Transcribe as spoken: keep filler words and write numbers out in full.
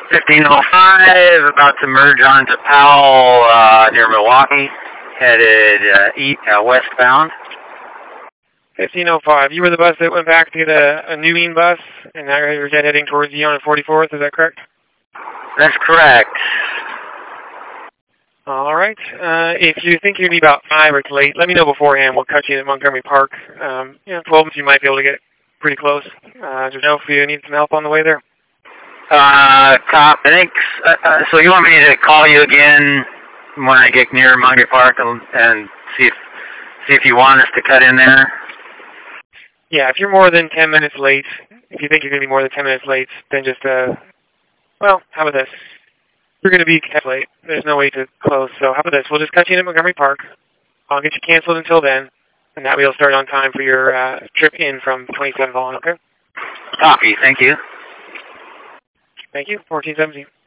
fifteen oh five, about to merge onto Powell uh, near Milwaukee, headed uh, east, uh, westbound. fifteen oh five. You were the bus that went back to get a, a new mean bus, and now you're heading towards Yonah forty-fourth. Is that correct? That's correct. All right. Uh, if you think you're going to be about five or it's late, let me know beforehand. We'll cut you in at Montgomery Park. Um, you know, twelve minutes, you might be able to get pretty close. Uh, just know if you need some help on the way there. Uh, cop, thanks. Uh, uh, so you want me to call you again when I get near Montgomery Park and, and see if see if you want us to cut in there? Yeah, if you're more than ten minutes late, if you think you're going to be more than ten minutes late, then just, uh, well, how about this? You're going to be late. There's no way to close, so how about this? We'll just cut you in at Montgomery Park. I'll get you canceled until then, and that way you'll start on time for your uh, trip in from twenty-seventh on, okay? Copy, thank you. Thank you, fourteen seventeen.